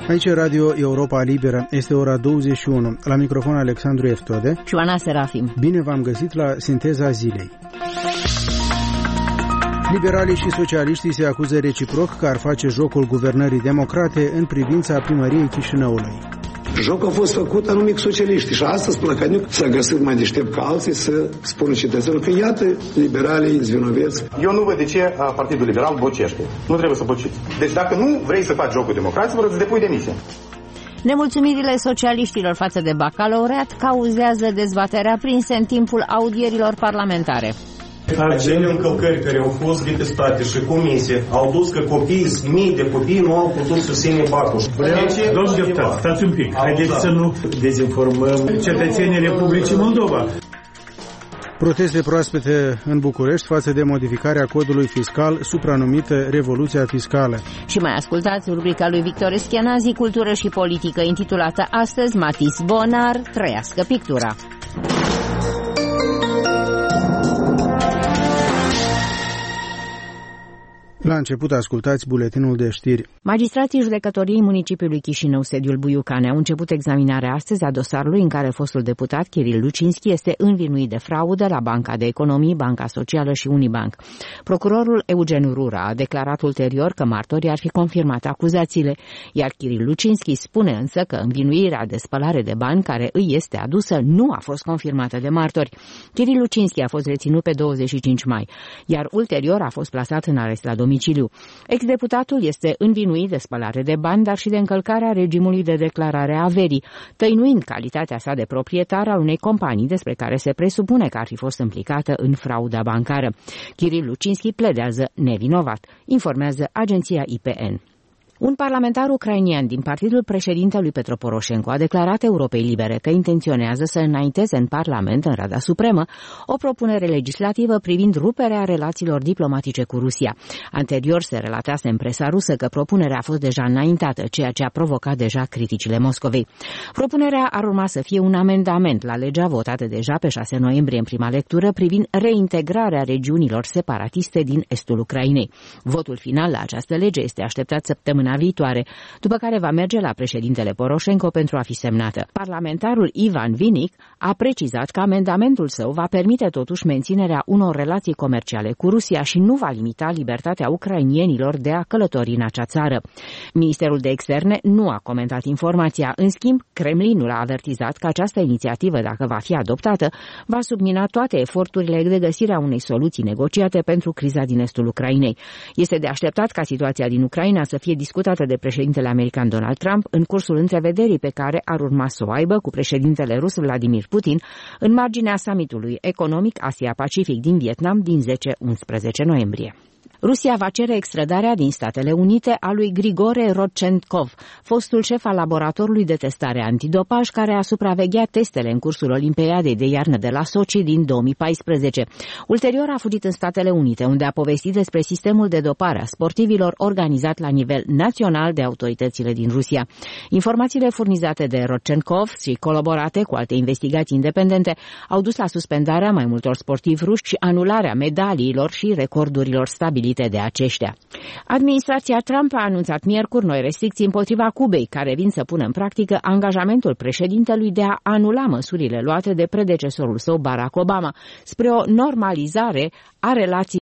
Aici e Radio Europa Liberă. Este ora 21. La microfon Alexandru Eftode și Oana Serafim. Bine v-am găsit la Sinteza Zilei. Liberalii și socialiștii se acuză reciproc că ar face jocul guvernării democrate în privința primăriei Chișinăului. Jocul a fost făcut anumic socialiști și astăzi Plăcăniuc s-a găsit mai deștept ca alții să spună cetățenilor că iată, liberalii zvinoveți. Eu nu văd de ce Partidul Liberal bocește. Nu trebuie să bociți. Deci dacă nu vrei să faci jocul democrației, îți depui demisia. Nemulțumirile socialiștilor față de bacalaureat cauzează dezbaterea aprinsă în timpul audierilor parlamentare. Acele încălcări care au fost detestate și comisie au dus că mii de copii nu au putut susține bacul. Domnul deputat, stați un pic. Haideți să nu dezinformăm cetățenii Republicii Moldova. Proteste proaspete în București față de modificarea codului fiscal supranumită Revoluția Fiscală. Și mai ascultați rubrica lui Victor Eschenazi, Cultură și Politică, intitulată astăzi Matis Bonar, trăiască pictura. La început ascultați buletinul de știri. Magistrații judecătoriei municipiului Chișinău, sediul Buiucane, au început examinarea astăzi a dosarului în care fostul deputat Kiril Lucinski este învinuit de fraudă la Banca de Economii, Banca Socială și Unibank. Procurorul Eugen Rura a declarat ulterior că martorii ar fi confirmat acuzațiile, iar Kiril Lucinski spune însă că învinuirea de spălare de bani care îi este adusă nu a fost confirmată de martori. Kiril Lucinski a fost reținut pe 25 mai, iar ulterior a fost plasat în arest la domiciliu. Ex-deputatul este învinuit de spălare de bani, dar și de încălcarea regimului de declarare a averii, tăinuind calitatea sa de proprietar al unei companii despre care se presupune că ar fi fost implicată în frauda bancară. Kiril Lucinski pledează nevinovat, informează agenția IPN. Un parlamentar ucrainian din partidul președintelui Petro Poroșenko a declarat Europei Libere că intenționează să înainteze în Parlament, în Rada Supremă, o propunere legislativă privind ruperea relațiilor diplomatice cu Rusia. Anterior se relatase în presa rusă că propunerea a fost deja înaintată, ceea ce a provocat deja criticile Moscovei. Propunerea ar urma să fie un amendament la legea votată deja pe 6 noiembrie în prima lectură privind reintegrarea regiunilor separatiste din estul Ucrainei. Votul final la această lege este așteptat săptămâna viitoare, după care va merge la președintele Poroșenko pentru a fi semnată. Parlamentarul Ivan Vinic a precizat că amendamentul său va permite totuși menținerea unor relații comerciale cu Rusia și nu va limita libertatea ucrainienilor de a călători în acea țară. Ministerul de Externe nu a comentat informația. În schimb, Kremlinul a avertizat că această inițiativă, dacă va fi adoptată, va submina toate eforturile de găsire a unei soluții negociate pentru criza din estul Ucrainei. Este de așteptat ca situația din Ucraina să fie discutată de președintele american Donald Trump în cursul întrevederii pe care ar urma să o aibă cu președintele rus Vladimir Putin în marginea summitului economic Asia-Pacific din Vietnam din 10-11 noiembrie. Rusia va cere extradarea din Statele Unite a lui Grigore Rodchenkov, fostul șef al laboratorului de testare antidopaj care a supravegheat testele în cursul Olimpiadei de iarnă de la Sochi din 2014. Ulterior a fugit în Statele Unite, unde a povestit despre sistemul de dopare a sportivilor organizat la nivel național de autoritățile din Rusia. Informațiile furnizate de Rodchenkov și colaborate cu alte investigații independente au dus la suspendarea mai multor sportivi ruși și anularea medaliilor și recordurilor stabilite de aceștia. Administrația Trump a anunțat miercuri noi restricții împotriva Cubei, care vin să pună în practică angajamentul președintelui de a anula măsurile luate de predecesorul său Barack Obama spre o normalizare a relației